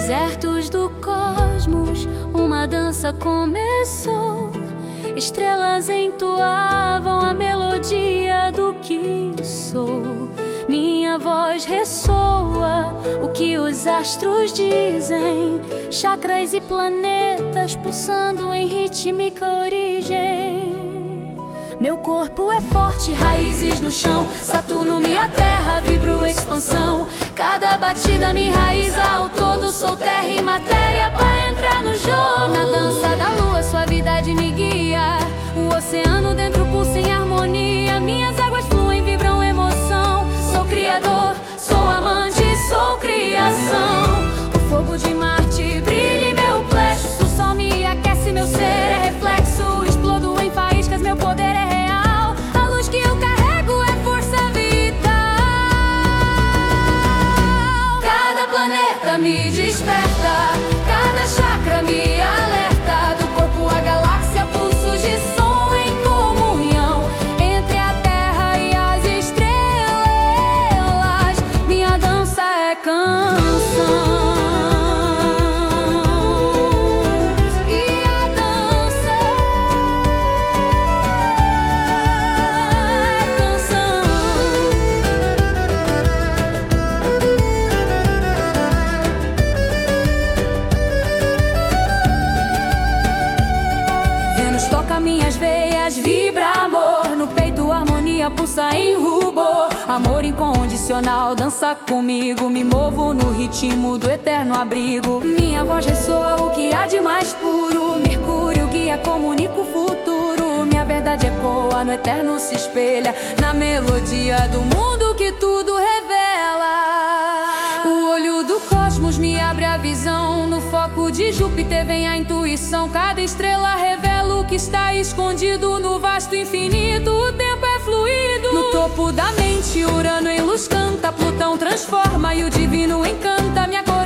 desertos do cosmos, uma dança começou. Estrelas entoavam a melodia do que sou. Minha voz ressoa o que os astros dizem. Chakras e planetas pulsando em rítmica origem. Meu corpo é forte, raízes no chão. Saturno, minha terra, vibro expansão. Cada batida me enraiza ao todo. Sou terra e matéria pra entrar no jogo. Na dança da lua, suavidade me guia. O oceano dentro pulsa em harmonia. Minhas águas fluem, vibram emoção. Sou criador, sou amante, sou criação. O fogo de Marte brilha em meu plexo. O sol me aquece, meu ser é reflexo. Explodo em faíscas, meu poder é real. A luz que eu carrego é força vital. Cada planeta me desperta, cada chakra me alerta. Do corpo à galáxia, pulsos de som em comunhão. Entre a terra e as estrelas, minha dança é canção. Toca minhas veias, vibra amor. No peito harmonia pulsa em rubor. Amor incondicional, dança comigo. Me movo no ritmo do eterno abrigo. Minha voz ressoa o que há de mais puro. Mercúrio guia, comunica o futuro. Minha verdade ecoa, no eterno se espelha. Na melodia do mundo que tudo revela. O olho do cosmos me abre a visão. No foco de Júpiter vem a intuição. Cada estrela revela o que está escondido no vasto infinito. O tempo é fluido. No topo da mente, Urano em luz canta. Plutão transforma e o divino encanta. Minha